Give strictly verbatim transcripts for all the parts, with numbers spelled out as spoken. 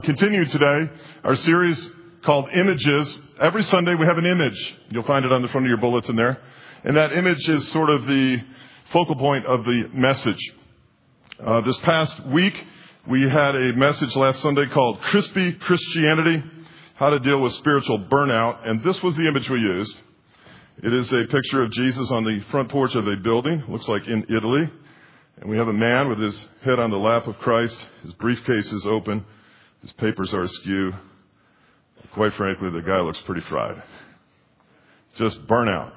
continue today our series called Images. Every Sunday we have an image. You'll find it on the front of your bulletin there. And that image is sort of the focal point of the message. Uh, this past week, we had a message last Sunday called Crispy Christianity, how to deal with spiritual burnout. And this was the image we used. It is a picture of Jesus on the front porch of a building, looks like in Italy. And we have a man with his head on the lap of Christ. His briefcase is open. His papers are askew. Quite frankly, the guy looks pretty fried. Just burnout.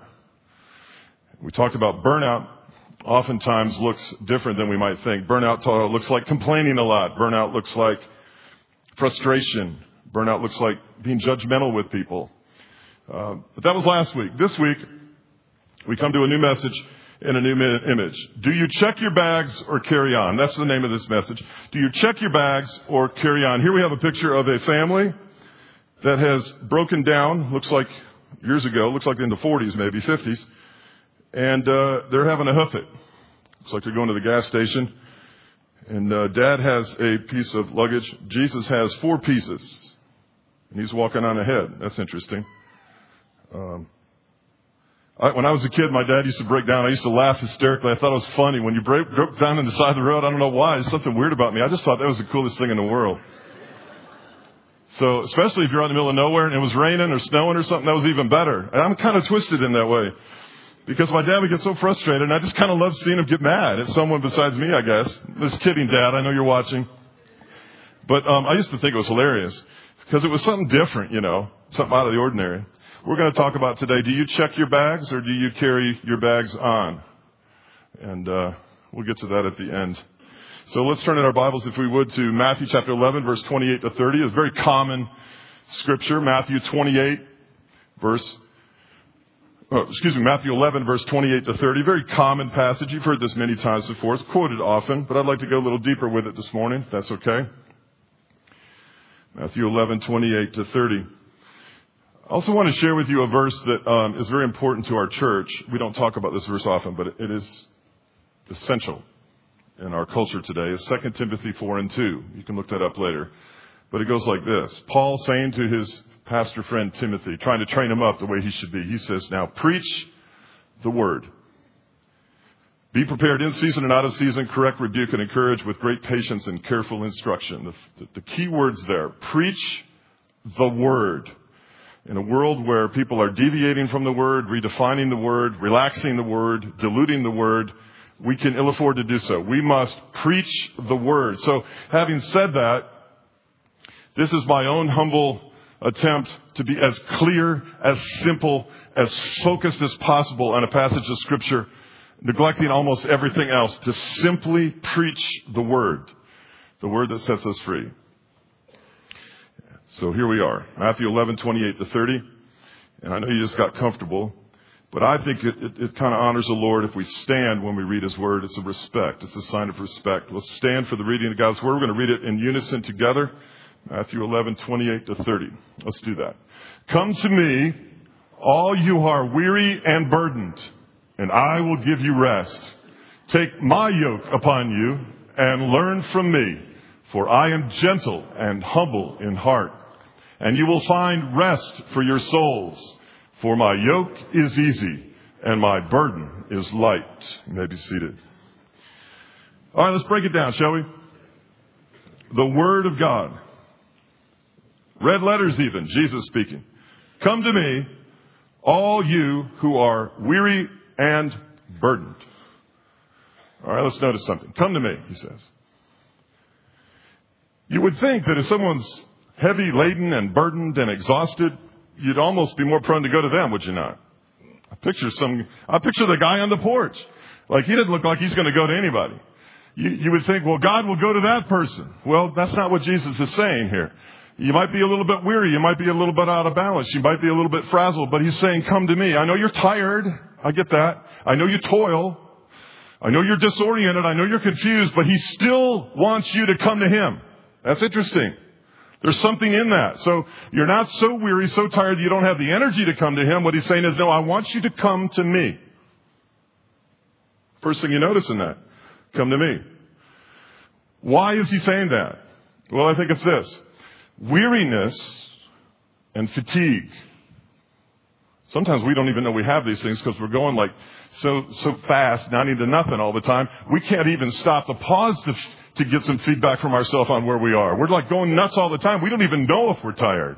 We talked about burnout oftentimes looks different than we might think. Burnout looks like complaining a lot. Burnout looks like frustration. Burnout looks like being judgmental with people. Uh, but that was last week. This week, we come to a new message in a new image. Do you check your bags or carry on? That's the name of this message. Do you check your bags or carry on? Here we have a picture of a family that has broken down, looks like years ago, looks like in the forties, maybe fifties, and uh, they're having to hoof it. Looks like they're going to the gas station, and uh, Dad has a piece of luggage. Jesus has four pieces, and he's walking on ahead. That's interesting. Um, I, when I was a kid, my dad used to break down. I used to laugh hysterically. I thought it was funny. When you break, broke down on the side of the road, I don't know why. There's something weird about me. I just thought that was the coolest thing in the world. So, especially if you're out in the middle of nowhere and it was raining or snowing or something, that was even better. And I'm kind of twisted in that way. Because my dad would get so frustrated, and I just kind of love seeing him get mad at someone besides me, I guess. Just kidding, Dad. I know you're watching. But um, I used to think it was hilarious. Because it was something different, you know. Something out of the ordinary. We're going to talk about today, do you check your bags or do you carry your bags on? And uh, we'll get to that at the end. So let's turn in our Bibles, if we would, to Matthew chapter eleven, verse twenty-eight to thirty. It's a very common scripture. Matthew twenty-eight, verse, oh, excuse me, Matthew eleven, verse twenty-eight to thirty. Very common passage. You've heard this many times before. It's quoted often, but I'd like to go a little deeper with it this morning, if that's okay. Matthew eleven, twenty-eight to thirty. I also want to share with you a verse that um, is very important to our church. We don't talk about this verse often, but it is essential in our culture today. It's Second Timothy four and two. You can look that up later. But it goes like this. Paul saying to his pastor friend Timothy, trying to train him up the way he should be. He says, now preach the word. Be prepared in season and out of season, correct, rebuke, and encourage with great patience and careful instruction. The, the, the key words there. Preach the word. In a world where people are deviating from the word, redefining the word, relaxing the word, diluting the word, we can ill afford to do so. We must preach the word. So having said that, this is my own humble attempt to be as clear, as simple, as focused as possible on a passage of Scripture, neglecting almost everything else, to simply preach the word, the word that sets us free. So here we are, Matthew eleven, twenty-eight to thirty. And I know you just got comfortable, but I think it, it, it kind of honors the Lord if we stand when we read His Word. It's a respect. It's a sign of respect. Let's stand for the reading of God's Word. We're going to read it in unison together. Matthew eleven, twenty-eight to thirty. Let's do that. Come to me, all you who are weary and burdened, and I will give you rest. Take my yoke upon you and learn from me, for I am gentle and humble in heart. And you will find rest for your souls. For my yoke is easy and my burden is light. You may be seated. All right, let's break it down, shall we? The Word of God. Red letters even, Jesus speaking. Come to me, all you who are weary and burdened. All right, let's notice something. Come to me, he says. You would think that if someone's heavy laden and burdened and exhausted, you'd almost be more prone to go to them, would you not? I picture some, I picture the guy on the porch. Like, he doesn't look like he's going to go to anybody. You, you would think, well, God will go to that person. Well, that's not what Jesus is saying here. You might be a little bit weary. You might be a little bit out of balance. You might be a little bit frazzled, but he's saying, come to me. I know you're tired. I get that. I know you toil. I know you're disoriented. I know you're confused, but he still wants you to come to him. That's interesting. There's something in that. So you're not so weary, so tired that you don't have the energy to come to him. What he's saying is, no, I want you to come to me. First thing you notice in that, come to me. Why is he saying that? Well, I think it's this. weariness and fatigue. Sometimes we don't even know we have these things because we're going like so so fast, ninety to nothing all the time. We can't even stop to pause to, to get some feedback from ourselves on where we are. We're like going nuts all the time. We don't even know if we're tired.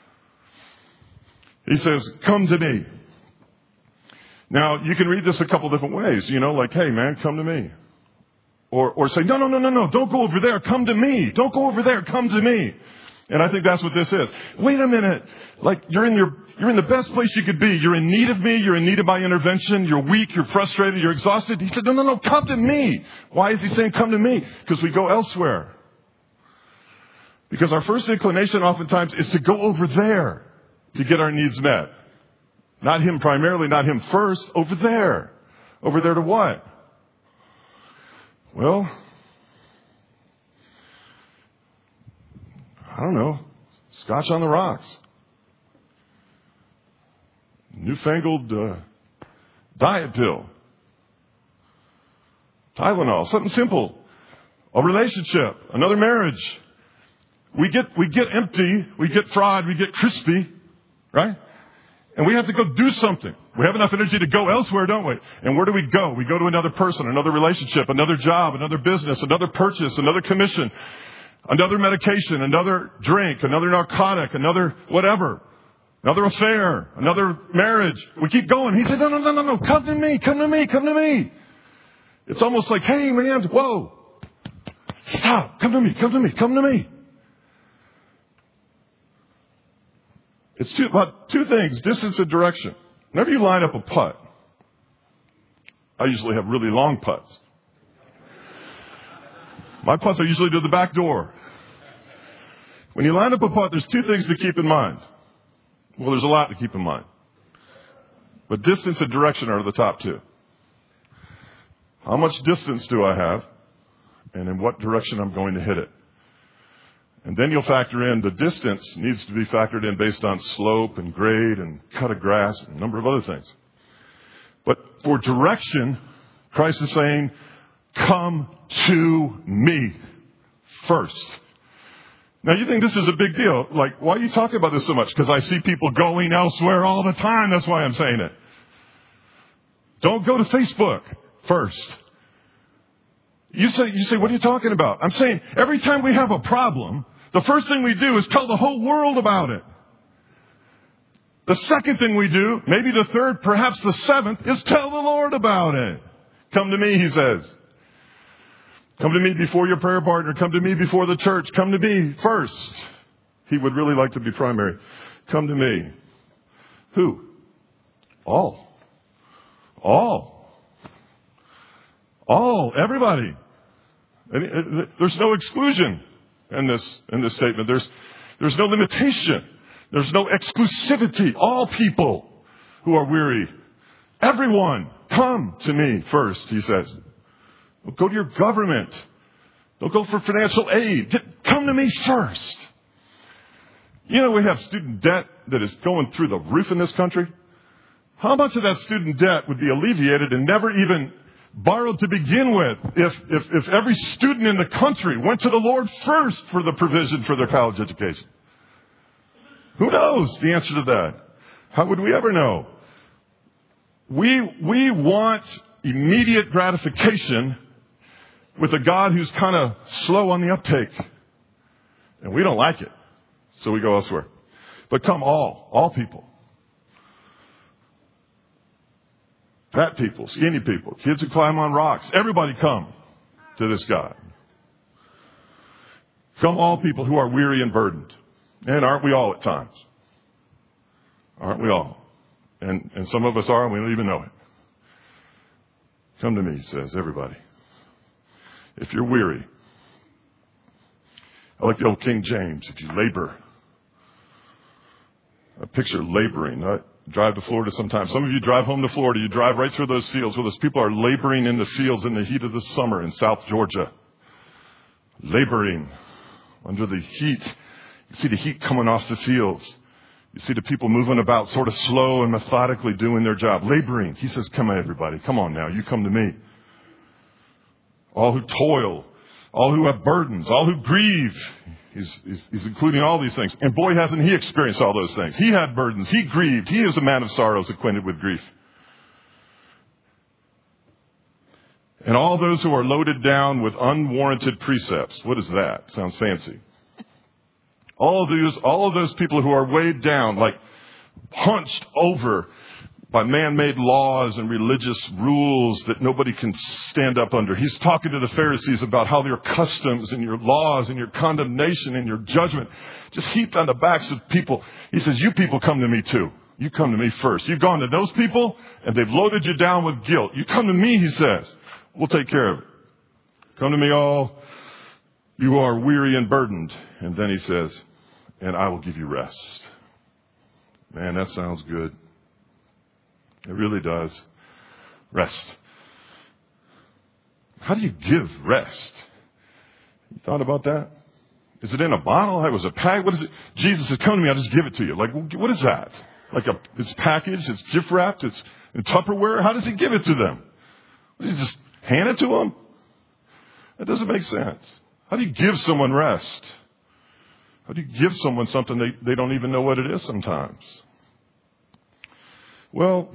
He says, come to me. Now, you can read this a couple different ways. You know, like, hey, man, come to me. Or, or say, no, no, no, no, no, don't go over there. Come to me. Don't go over there. Come to me. And I think that's what this is. Wait a minute. Like, you're in your, you're in the best place you could be. You're in need of me. You're in need of my intervention. You're weak. You're frustrated. You're exhausted. He said, no, no, no, come to me. Why is he saying come to me? Because we go elsewhere. Because our first inclination oftentimes is to go over there to get our needs met. Not him primarily, not him first. Over there. Over there to what? Well, I don't know. Scotch on the rocks. Newfangled uh, diet pill. Tylenol. Something simple. A relationship. Another marriage. We get we get empty. We get fried. We get crispy. Right? And we have to go do something. We have enough energy to go elsewhere, don't we? And where do we go? We go to another person, another relationship, another job, another business, another purchase, another commission, another medication, another drink, another narcotic, another whatever, another affair, another marriage. We keep going. He said, no, no, no, no, no. Come to me. Come to me. Come to me. It's almost like, hey, man, whoa. Stop. Come to me. Come to me. Come to me. It's two, about two things, distance and direction. Whenever you line up a putt, I usually have really long putts. My putts are usually to the back door. When you line up a putt, there's two things to keep in mind. Well, there's a lot to keep in mind. But distance and direction are the top two. How much distance do I have? And in what direction I'm going to hit it? And then you'll factor in the distance needs to be factored in based on slope and grade and cut of grass and a number of other things. But for direction, Christ is saying, come to me first. Now you think this is a big deal. Like, why are you talking about this so much? Because I see people going elsewhere all the time. That's why I'm saying it. Don't go to Facebook first. You say, you say, what are you talking about? I'm saying every time we have a problem, the first thing we do is tell the whole world about it. The second thing we do, maybe the third, perhaps the seventh, is tell the Lord about it. Come to me, he says. Come to me before your prayer partner. Come to me before the church. Come to me first. He would really like to be primary. Come to me. Who? All. All. All. Everybody. There's no exclusion in this in this statement. There's there's no limitation. There's no exclusivity. All people who are weary. Everyone, come to me first, he says. Don't go to your government. Don't go for financial aid. Get, come to me first. You know, we have student debt that is going through the roof in this country. How much of that student debt would be alleviated and never even borrowed to begin with if, if, if every student in the country went to the Lord first for the provision for their college education? Who knows the answer to that? How would we ever know? We, we want immediate gratification with a God who's kind of slow on the uptake. And we don't like it. So we go elsewhere. But come all, all people. Fat people, skinny people, kids who climb on rocks. Everybody come to this God. Come all people who are weary and burdened. And aren't we all at times? Aren't we all? And, and some of us are and we don't even know it. Come to me, he says, everybody. If you're weary, I like the old King James, if you labor. I picture laboring. I drive to Florida sometimes. Some of you drive home to Florida. You drive right through those fields where those people are laboring in the fields in the heat of the summer in South Georgia. Laboring under the heat. You see the heat coming off the fields. You see the people moving about sort of slow and methodically doing their job. Laboring. He says, come on, everybody. Come on now. You come to me. All who toil. All who have burdens. All who grieve. He's, he's, he's including all these things. And boy, hasn't he experienced all those things. He had burdens. He grieved. He is a man of sorrows, acquainted with grief. And all those who are loaded down with unwarranted precepts. What is that? Sounds fancy. All of those, all of those people who are weighed down, like hunched over by man-made laws and religious rules that nobody can stand up under. He's talking to the Pharisees about how your customs and your laws and your condemnation and your judgment just heaped on the backs of people. He says, you people come to me too. You come to me first. You've gone to those people and they've loaded you down with guilt. You come to me, he says. We'll take care of it. Come to me all. You are weary and burdened. And then he says, and I will give you rest. Man, that sounds good. It really does. Rest. How do you give rest? You thought about that? Is it in a bottle? It was a pack? What is it? Jesus says, come to me, I'll just give it to you. Like, what is that? Like a, it's packaged, it's gift wrapped, it's in Tupperware? How does he give it to them? Does he just hand it to them? That doesn't make sense. How do you give someone rest? How do you give someone something they, they don't even know what it is sometimes? Well,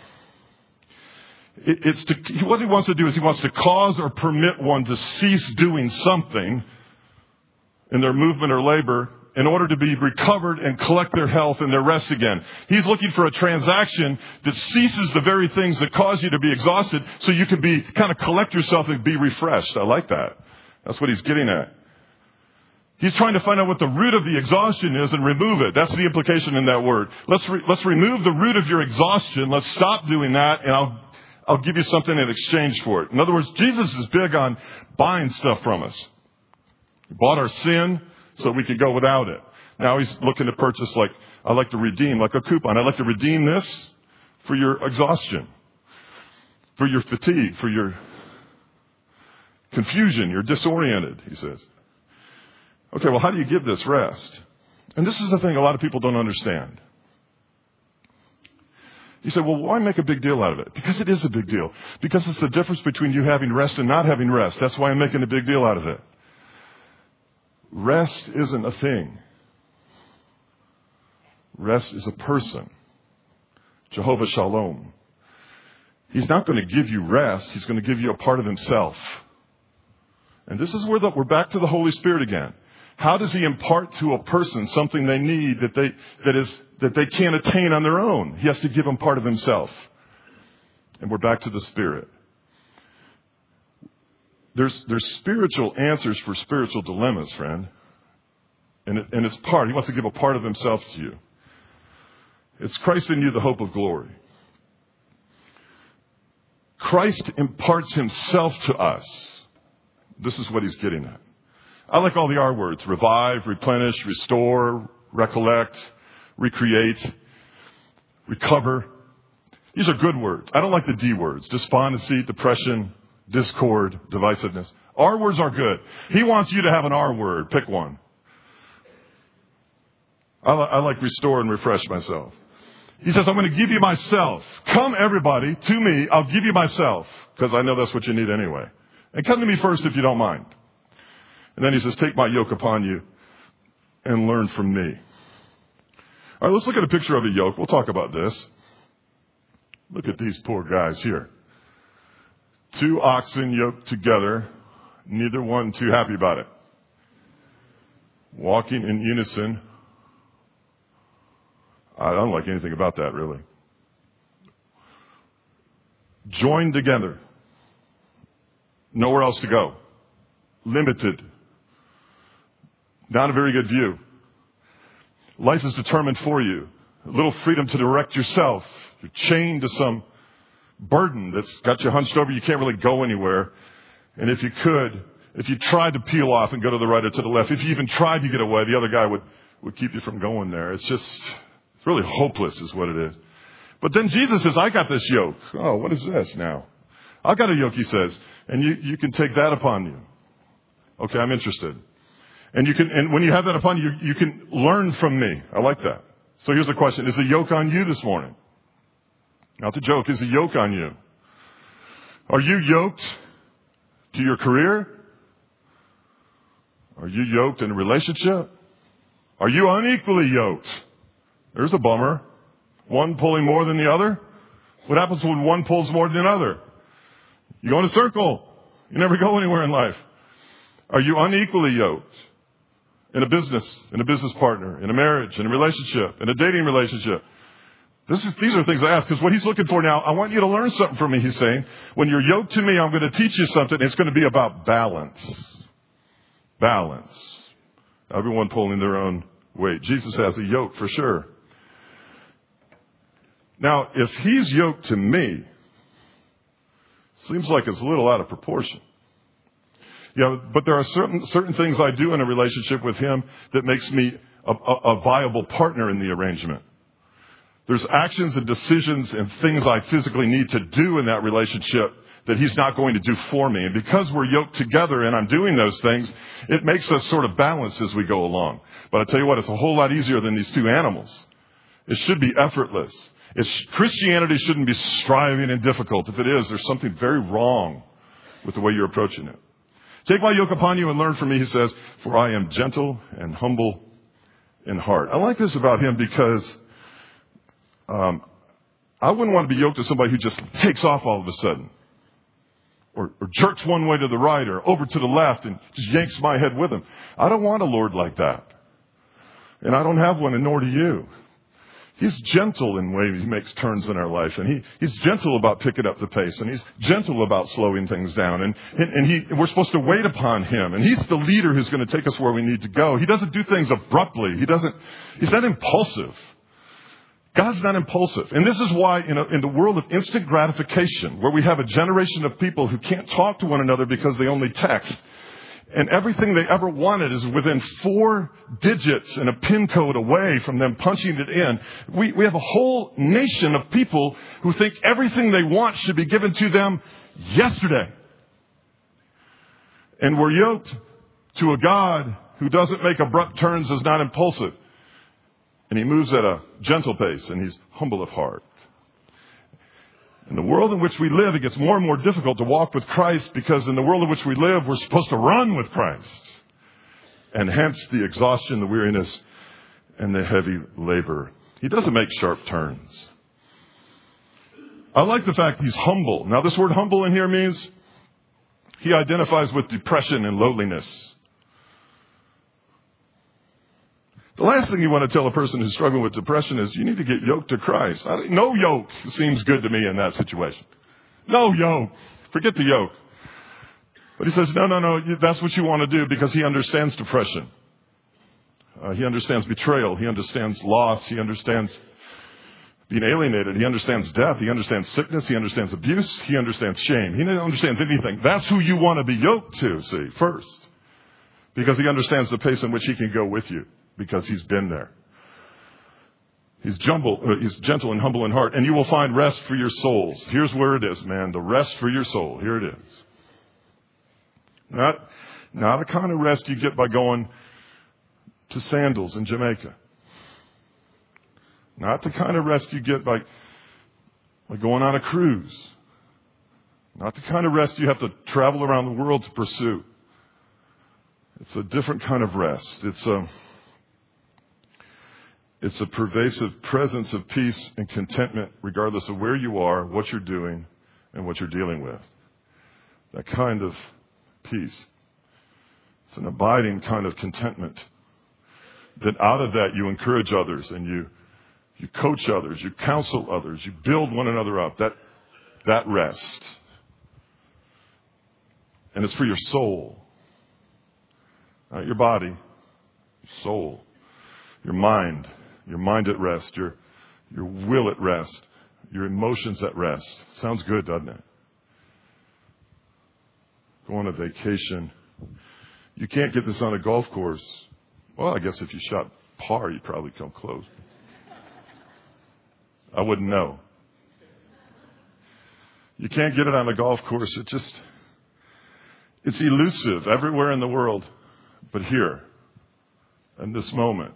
it, it's to, what he wants to do is he wants to cause or permit one to cease doing something in their movement or labor in order to be recovered and collect their health and their rest again. He's looking for a transaction that ceases the very things that cause you to be exhausted so you can be kind of collect yourself and be refreshed. I like that. That's what he's getting at. He's trying to find out what the root of the exhaustion is and remove it. That's the implication in that word. Let's re- let's remove the root of your exhaustion. Let's stop doing that, and I'll I'll give you something in exchange for it. In other words, Jesus is big on buying stuff from us. He bought our sin so we could go without it. Now he's looking to purchase, like, I like to redeem, like a coupon. I'd like to redeem this for your exhaustion, for your fatigue, for your confusion. You're disoriented, he says. Okay, well, how do you give this rest? And this is the thing a lot of people don't understand. You say, well, why make a big deal out of it? Because it is a big deal. Because it's the difference between you having rest and not having rest. That's why I'm making a big deal out of it. Rest isn't a thing. Rest is a person. Jehovah Shalom. He's not going to give you rest. He's going to give you a part of himself. And this is where the, we're back to the Holy Spirit again. How does he impart to a person something they need that they that is that they can't attain on their own? He has to give them part of himself. And we're back to the Spirit. There's there's spiritual answers for spiritual dilemmas, friend. And it, and it's part. He wants to give a part of himself to you. It's Christ in you, the hope of glory. Christ imparts himself to us. This is what he's getting at. I like all the R words. Revive, replenish, restore, recollect, recreate, recover. These are good words. I don't like the D words. Despondency, depression, discord, divisiveness. R words are good. He wants you to have an R word. Pick one. I, li- I like restore and refresh myself. He says, I'm going to give you myself. Come, everybody, to me. I'll give you myself. Because I know that's what you need anyway. And come to me first if you don't mind. And then he says, take my yoke upon you and learn from me. All right, let's look at a picture of a yoke. We'll talk about this. Look at these poor guys here. Two oxen yoked together, neither one too happy about it. Walking in unison. I don't like anything about that, really. Joined together. Nowhere else to go. Limited. Not a very good view. Life is determined for you. A little freedom to direct yourself. You're chained to some burden that's got you hunched over. You can't really go anywhere. And if you could, if you tried to peel off and go to the right or to the left, if you even tried to get away, the other guy would, would keep you from going there. It's just, it's really hopeless is what it is. But then Jesus says, I got this yoke. Oh, what is this now? I've got a yoke, he says, and you, you can take that upon you. Okay, I'm interested. And you can, and when you have that upon you, you can learn from me. I like that. So here's the question. Is the yoke on you this morning? Not the joke. Is the yoke on you? Are you yoked to your career? Are you yoked in a relationship? Are you unequally yoked? There's a bummer. One pulling more than the other? What happens when one pulls more than another? You go in a circle. You never go anywhere in life. Are you unequally yoked in a business, in a business partner, in a marriage, in a relationship, in a dating relationship? This is, these are things I ask, because what he's looking for now, I want you to learn something from me, he's saying. When you're yoked to me, I'm going to teach you something. It's going to be about balance. Balance. Everyone pulling their own weight. Jesus has a yoke for sure. Now, if he's yoked to me, seems like it's a little out of proportion. You know, but there are certain certain things I do in a relationship with him that makes me a, a, a viable partner in the arrangement. There's actions and decisions and things I physically need to do in that relationship that he's not going to do for me. And because we're yoked together and I'm doing those things, it makes us sort of balanced as we go along. But I tell you what, it's a whole lot easier than these two animals. It should be effortless. It's, Christianity shouldn't be striving and difficult. If it is, there's something very wrong with the way you're approaching it. Take my yoke upon you and learn from me, he says, for I am gentle and humble in heart. I like this about him because um, I wouldn't want to be yoked to somebody who just takes off all of a sudden. Or, or jerks one way to the right or over to the left and just yanks my head with him. I don't want a Lord like that. And I don't have one, and nor do you. He's gentle in the way he makes turns in our life. And he, he's gentle about picking up the pace. And he's gentle about slowing things down. And, and, and he, we're supposed to wait upon him. And he's the leader who's going to take us where we need to go. He doesn't do things abruptly. He doesn't, he's not impulsive. God's not impulsive. And this is why in, a, in the world of instant gratification, where we have a generation of people who can't talk to one another because they only text, and everything they ever wanted is within four digits and a pin code away from them punching it in, we, we have a whole nation of people who think everything they want should be given to them yesterday. And we're yoked to a God who doesn't make abrupt turns, is not impulsive. And he moves at a gentle pace, and he's humble of heart. In the world in which we live, it gets more and more difficult to walk with Christ, because in the world in which we live, we're supposed to run with Christ. And hence the exhaustion, the weariness, and the heavy labor. He doesn't make sharp turns. I like the fact he's humble. Now, this word humble in here means he identifies with depression and lowliness. The last thing you want to tell a person who's struggling with depression is you need to get yoked to Christ. No yoke seems good to me in that situation. No yoke. Forget the yoke. But he says, no, no, no, that's what you want to do, because he understands depression. Uh, he understands betrayal. He understands loss. He understands being alienated. He understands death. He understands sickness. He understands abuse. He understands shame. He understands anything. That's who you want to be yoked to, see, first. Because he understands the pace in which he can go with you. Because he's been there. He's, jumble, uh, he's gentle and humble in heart. And you will find rest for your souls. Here's where it is, man. The rest for your soul. Here it is. Not, not the kind of rest you get by going to Sandals in Jamaica. Not the kind of rest you get by, by going on a cruise. Not the kind of rest you have to travel around the world to pursue. It's a different kind of rest. It's a... It's a pervasive presence of peace and contentment regardless of where you are, what you're doing, and what you're dealing with. That kind of peace. It's an abiding kind of contentment. That out of that you encourage others and you you coach others, you counsel others, you build one another up. That that rest. And it's for your soul. Not your body, your soul, your mind. Your mind at rest, your your will at rest, your emotions at rest. Sounds good, doesn't it? Go on a vacation. You can't get this on a golf course. Well, I guess if you shot par, you'd probably come close. I wouldn't know. You can't get it on a golf course. It just, it's elusive everywhere in the world, but here, in this moment.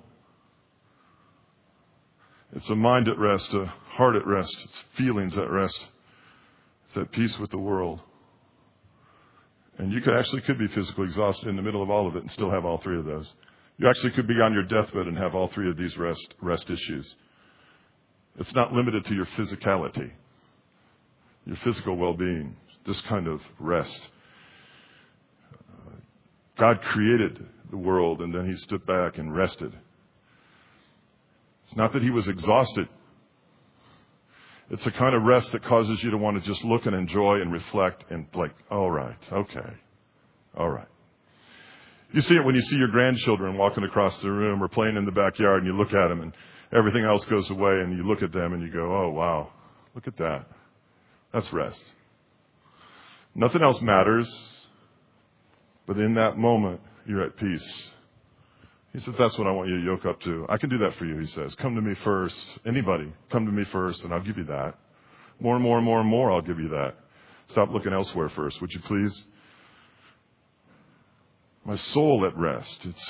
It's a mind at rest, a heart at rest, it's feelings at rest. It's at peace with the world. And you could actually could be physically exhausted in the middle of all of it and still have all three of those. You actually could be on your deathbed and have all three of these rest, rest issues. It's not limited to your physicality, your physical well-being, this kind of rest. Uh, God created the world and then he stood back and rested. It's not that he was exhausted. It's a kind of rest that causes you to want to just look and enjoy and reflect and like, all right, okay, all right. You see it when you see your grandchildren walking across the room or playing in the backyard and you look at them and everything else goes away and you look at them and you go, oh, wow, look at that. That's rest. Nothing else matters, but in that moment, you're at peace. He says, that's what I want you to yoke up to. I can do that for you, he says. Come to me first. Anybody, come to me first, and I'll give you that. More and more and more and more, I'll give you that. Stop looking elsewhere first, would you please? My soul at rest. It's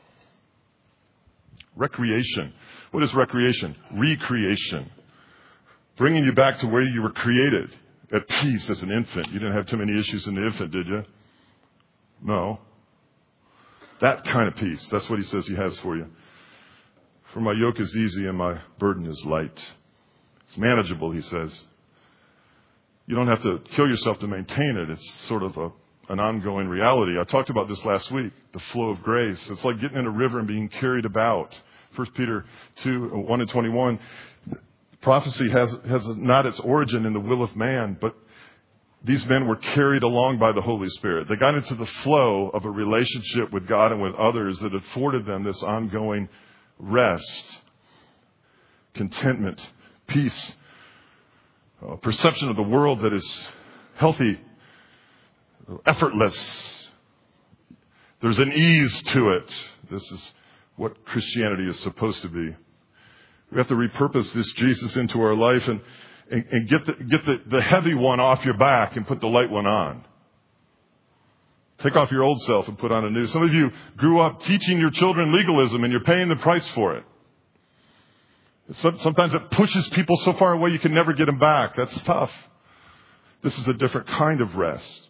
recreation. What is recreation? Recreation. Bringing you back to where you were created, at peace as an infant. You didn't have too many issues in the infant, did you? No. That kind of peace. That's what he says he has for you. For my yoke is easy and my burden is light. It's manageable, he says. You don't have to kill yourself to maintain it. It's sort of a, an ongoing reality. I talked about this last week, the flow of grace. It's like getting in a river and being carried about. First Peter two, one and twenty-one. Prophecy has, has not its origin in the will of man, but these men were carried along by the Holy Spirit. They got into the flow of a relationship with God and with others that afforded them this ongoing rest, contentment, peace, a perception of the world that is healthy, effortless. There's an ease to it. This is what Christianity is supposed to be. We have to repurpose this Jesus into our life and And, and get the get the, the heavy one off your back and put the light one on. Take off your old self and put on a new. Some of you grew up teaching your children legalism and you're paying the price for it. Sometimes it pushes people so far away you can never get them back. That's tough. This is a different kind of rest.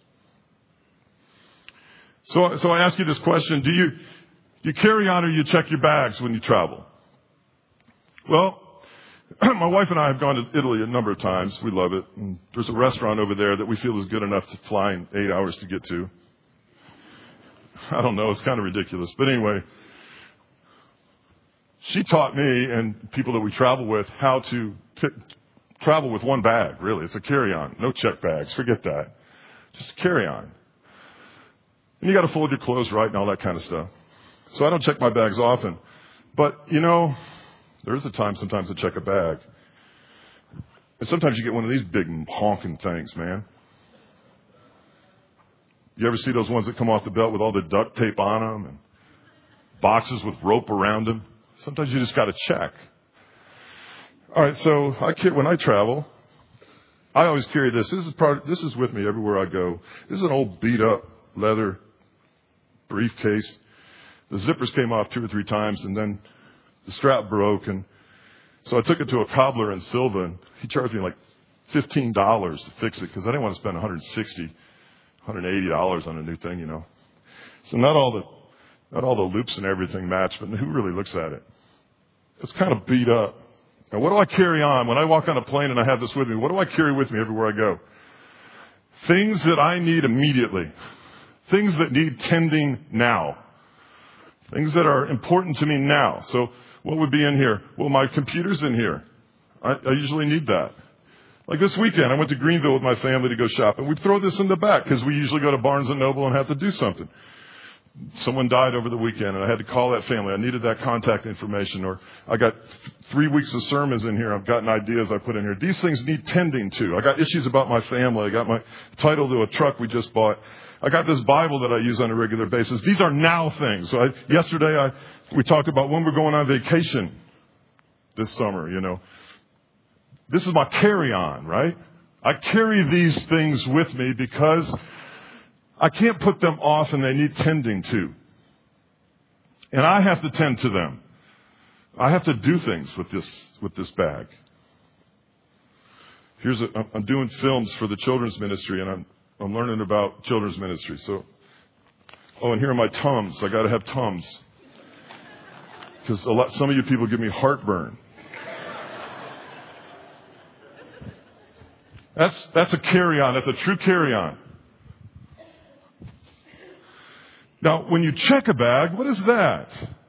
So, so I ask you this question. Do you, you carry on or you check your bags when you travel? Well, my wife and I have gone to Italy a number of times. We love it. And there's a restaurant over there that we feel is good enough to fly in eight hours to get to. I don't know. It's kind of ridiculous. But anyway, she taught me and people that we travel with how to pick, travel with one bag, really. It's a carry-on. No check bags. Forget that. Just a carry-on. And you got to fold your clothes right and all that kind of stuff. So I don't check my bags often. But, you know, there is a time sometimes to check a bag. And sometimes you get one of these big honking things, man. You ever see those ones that come off the belt with all the duct tape on them and boxes with rope around them? Sometimes you just got to check. All right, so I when I travel, I always carry this. This is part. This is with me everywhere I go. This is an old beat-up leather briefcase. The zippers came off two or three times, and then the strap broke, and so I took it to a cobbler in Silva, and he charged me like fifteen dollars to fix it because I didn't want to spend one hundred sixty dollars, one hundred eighty dollars on a new thing, you know. So not all the not all the loops and everything match, but who really looks at it? It's kind of beat up. Now, what do I carry on? When I walk on a plane and I have this with me, what do I carry with me everywhere I go? Things that I need immediately. Things that need tending now. Things that are important to me now. So what would be in here? Well, my computer's in here. I, I usually need that. Like this weekend, I went to Greenville with my family to go shopping. We throw this in the back because we usually go to Barnes and Noble and have to do something. Someone died over the weekend and I had to call that family. I needed that contact information, or I got th- three weeks of sermons in here. I've gotten ideas I put in here. These things need tending to. I got issues about my family. I got my title to a truck we just bought. I got this Bible that I use on a regular basis. These are now things. So I, yesterday I, we talked about when we're going on vacation this summer, you know. This is my carry-on, right? I carry these things with me because I can't put them off and they need tending to. And I have to tend to them. I have to do things with this, with this bag. Here's a, I'm doing films for the children's ministry, and I'm, I'm learning about children's ministry. So, oh, and here are my Tums. I got to have Tums. Because a lot, some of you people give me heartburn. That's, that's a carry-on. That's a true carry-on. Now, when you check a bag, what is that?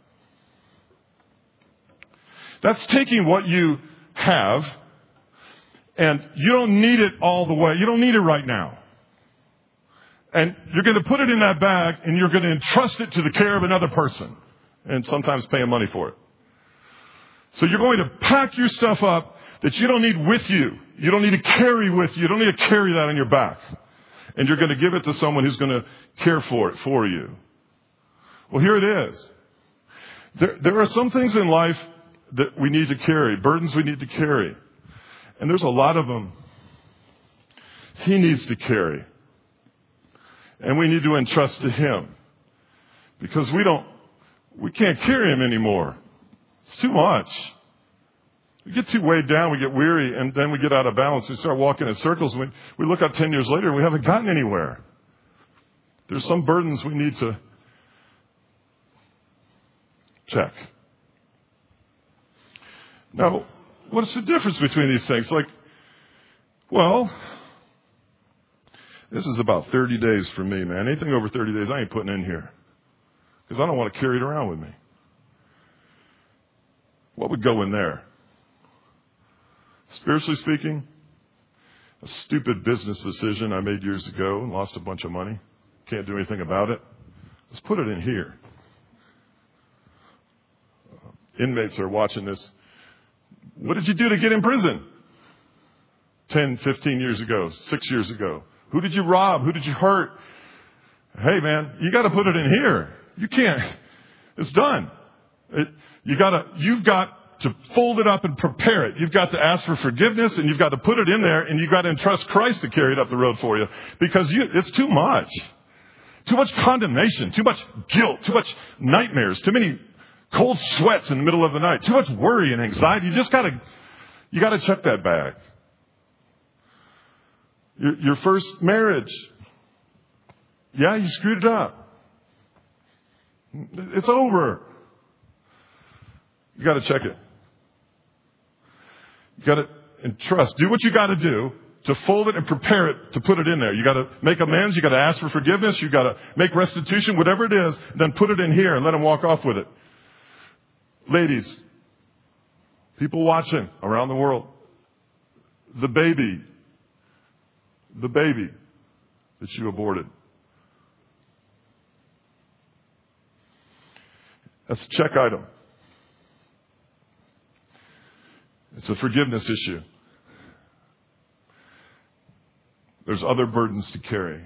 That's taking what you have, and you don't need it all the way. You don't need it right now. And you're going to put it in that bag, and you're going to entrust it to the care of another person, and sometimes paying money for it. So you're going to pack your stuff up that you don't need with you. You don't need to carry with you. You don't need to carry that on your back. And you're going to give it to someone who's going to care for it for you. Well, here it is. There, there are some things in life that we need to carry, burdens we need to carry. And there's a lot of them he needs to carry. And we need to entrust to him. Because we don't, we can't carry him anymore. It's too much. We get too weighed down, we get weary, and then we get out of balance. We start walking in circles, and we, we look up ten years later, and we haven't gotten anywhere. There's some burdens we need to check. Now, what's the difference between these things? Like, well, this is about thirty days for me, man. Anything over thirty days, I ain't putting in here. Because I don't want to carry it around with me. What would go in there? Spiritually speaking, a stupid business decision I made years ago and lost a bunch of money. Can't do anything about it. Let's put it in here. Uh, inmates are watching this. What did you do to get in prison? ten, fifteen years ago, six years ago. Who did you rob? Who did you hurt? Hey, man, you got to put it in here. You can't. It's done. It, you gotta, you've got to fold it up and prepare it. You've got to ask for forgiveness, and you've got to put it in there, and you've got to entrust Christ to carry it up the road for you, because you, it's too much. Too much condemnation, too much guilt, too much nightmares, too many cold sweats in the middle of the night, too much worry and anxiety. You just gotta, you gotta check that bag. Your, your first marriage, yeah, you screwed it up. It's over. You got to check it. You got to entrust. Do what you got to do to fold it and prepare it to put it in there. You got to make amends. You got to ask for forgiveness. You got to make restitution, whatever it is. Then put it in here and let them walk off with it. Ladies, people watching around the world, the baby, the baby that you aborted. That's a check item. It's a forgiveness issue. There's other burdens to carry.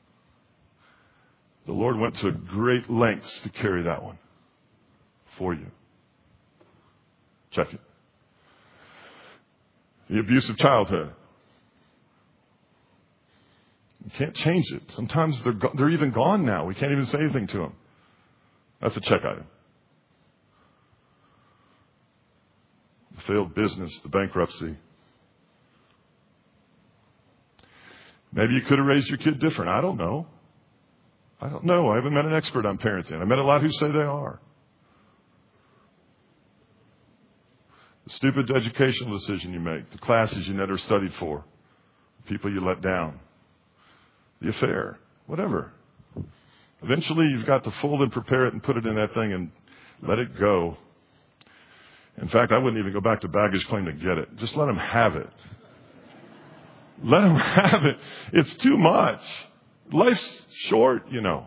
The Lord went to great lengths to carry that one for you. Check it. The abuse of childhood. You can't change it. Sometimes they're, go- they're even gone now. We can't even say anything to them. That's a check item. The failed business, the bankruptcy. Maybe you could have raised your kid different. I don't know. I don't know. I haven't met an expert on parenting. I met a lot who say they are. The stupid educational decision you make, the classes you never studied for, the people you let down, the affair, whatever. Eventually, you've got to fold and prepare it and put it in that thing and let it go. In fact, I wouldn't even go back to baggage claim to get it. Just let them have it. Let them have it. It's too much. Life's short, you know.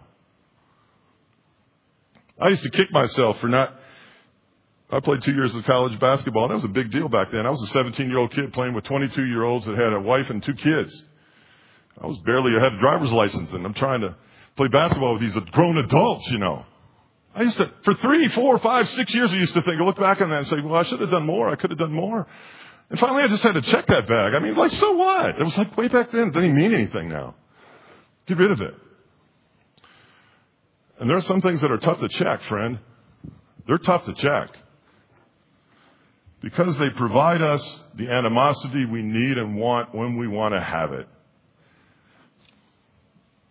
I used to kick myself for not... I played two years of college basketball, and that was a big deal back then. I was a seventeen-year-old kid playing with twenty-two-year-olds that had a wife and two kids. I was barely, I had a driver's license, and I'm trying to play basketball with these grown adults, you know. I used to, for three, four, five, six years, I used to think, I look back on that and say, well, I should have done more. I could have done more. And finally, I just had to check that bag. I mean, like, so what? It was like way back then. It doesn't even mean anything now. Get rid of it. And there are some things that are tough to check, friend. They're tough to check. Because they provide us the animosity we need and want when we want to have it.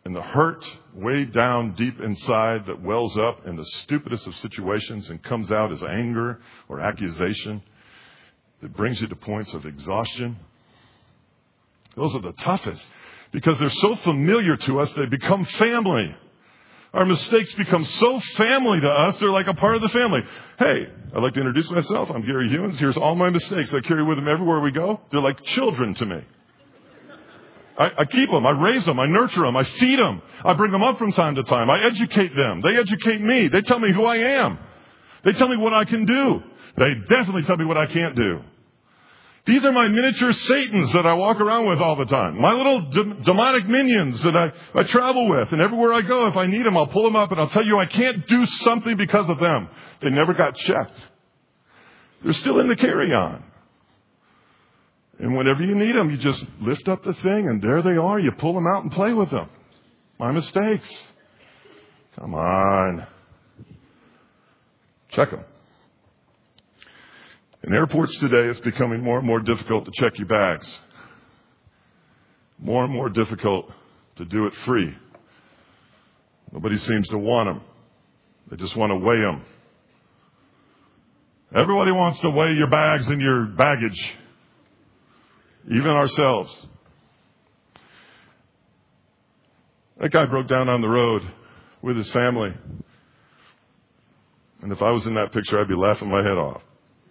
and the hurt way down deep inside that wells up in the stupidest of situations and comes out as anger or accusation that brings you to points of exhaustion. Those are the toughest because they're so familiar to us, they become family. Our mistakes become so family to us, they're like a part of the family. Hey, I'd like to introduce myself. I'm Gary Hewins. Here's all my mistakes I carry with them everywhere we go. They're like children to me. I, I keep them. I raise them. I nurture them. I feed them. I bring them up from time to time. I educate them. They educate me. They tell me who I am. They tell me what I can do. They definitely tell me what I can't do. These are my miniature Satans that I walk around with all the time. My little de- demonic minions that I, I travel with. And everywhere I go, if I need them, I'll pull them up and I'll tell you I can't do something because of them. They never got checked. They're still in the carry-on. And whenever you need them, you just lift up the thing and there they are. You pull them out and play with them. My mistakes. Come on. Check them. In airports today, it's becoming more and more difficult to check your bags. More and more difficult to do it free. Nobody seems to want them. They just want to weigh them. Everybody wants to weigh your bags and your baggage. Even ourselves. That guy broke down on the road with his family. And if I was in that picture, I'd be laughing my head off.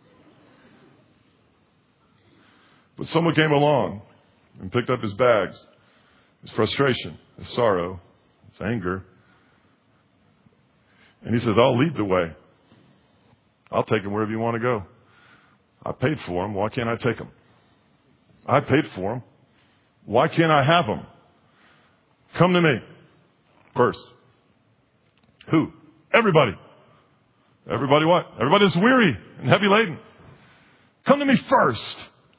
But someone came along and picked up his bags, his frustration, his sorrow, his anger. And he says, I'll lead the way. I'll take him wherever you want to go. I paid for him. Why can't I take him? I paid for him. Why can't I have him? Come to me first. Who? Everybody. Everybody what? Everybody that's weary and heavy laden. Come to me first.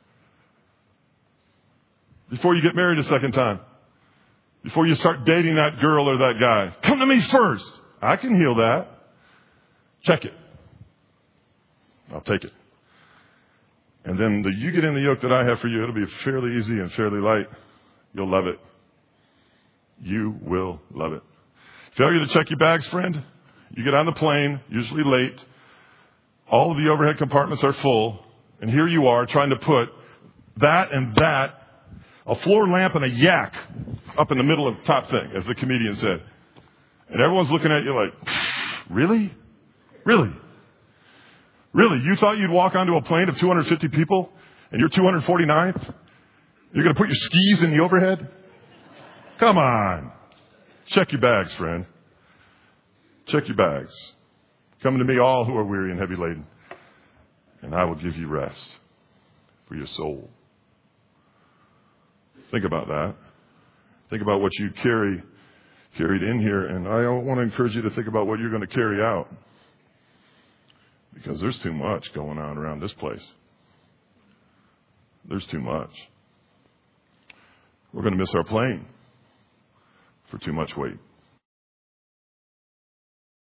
Before you get married a second time. Before you start dating that girl or that guy. Come to me first. I can heal that. Check it. I'll take it. And then the, you get in the yoke that I have for you. It'll be fairly easy and fairly light. You'll love it. You will love it. Failure to check your bags, friend. You get on the plane, usually late. All of the overhead compartments are full. And here you are trying to put that and that, a floor lamp and a yak up in the middle of the top thing, as the comedian said. And everyone's looking at you like, really? Really? Really? You thought you'd walk onto a plane of two hundred fifty people and you're two hundred forty-ninth? You're going to put your skis in the overhead? Come on. Check your bags, friend. Check your bags. Come to me, all who are weary and heavy laden, and I will give you rest for your soul. Think about that. Think about what you carry, carried in here, and I want to encourage you to think about what you're going to carry out. Because there's too much going on around this place. There's too much. We're going to miss our plane for too much weight.